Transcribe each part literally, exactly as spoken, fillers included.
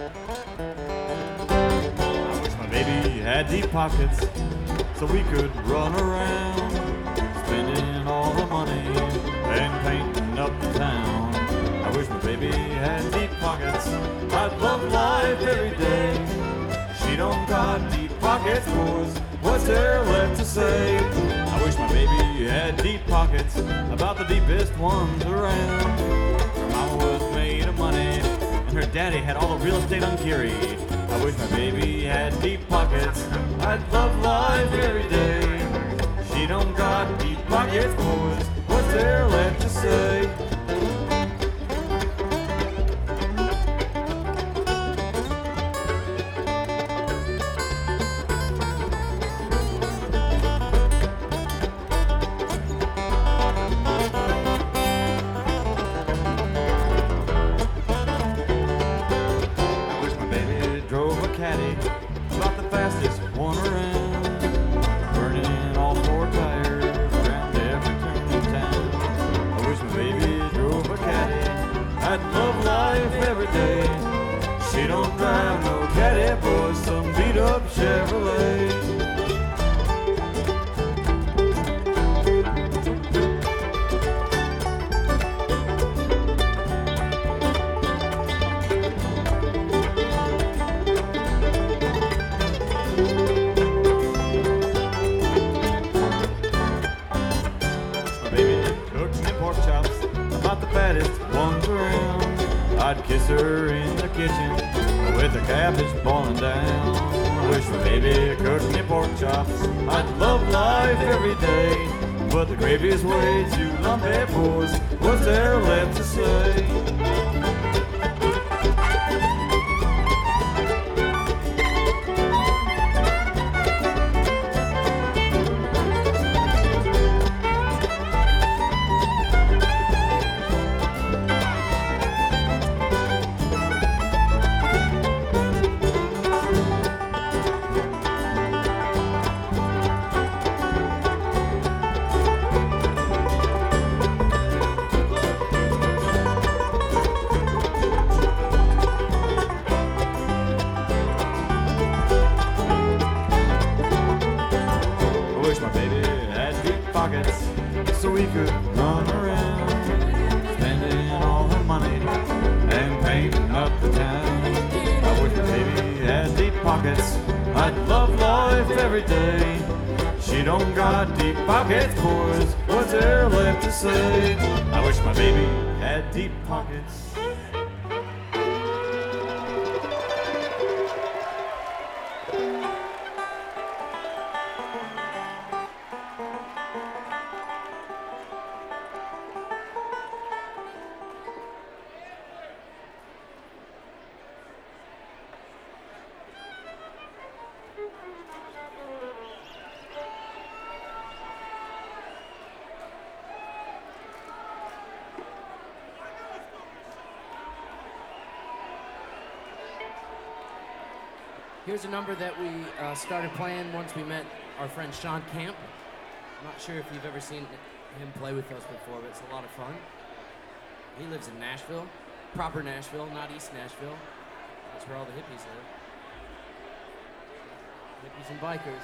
I wish my baby had deep pockets so we could run around, spending all the money and painting up the town. I wish my baby had deep pockets. I'd love life every day. She don't got deep pockets, boys. What's there left to say? I wish my baby had deep pockets, about the deepest ones around. Her mama was made of money, and her daddy had all the real estate on Geary. I wish my baby had deep pockets. I'd love life every day. She don't got deep pockets, boys. What's there left to say? About the fastest one around, burning all four tires around every turn in town. I wish my baby drove a caddy. I'd love life every day. She don't drive no caddy, boy, some beat up Chevrolet. About the fattest ones around. I'd kiss her in the kitchen with her cabbage boiling down. I wish my baby cooked me pork chops. I'd love life every day, but the gravy is way too lumpy, boys. What's there left to say? So we could run around, spending all her money and painting up the town. I wish my baby had deep pockets. I'd love life every day. She don't got deep pockets, boys. What's there left to say? I wish my baby had deep pockets. Here's a number that we uh, started playing once we met our friend Sean Camp. I'm not sure if you've ever seen him play with us before, but it's a lot of fun. He lives in Nashville, proper Nashville, not East Nashville. That's where all the hippies live. Hippies and bikers.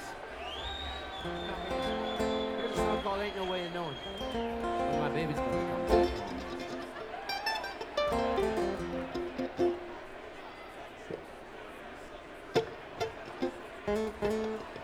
Here's a song called Ain't No Way of Knowing. When my baby's gonna come. Thank you.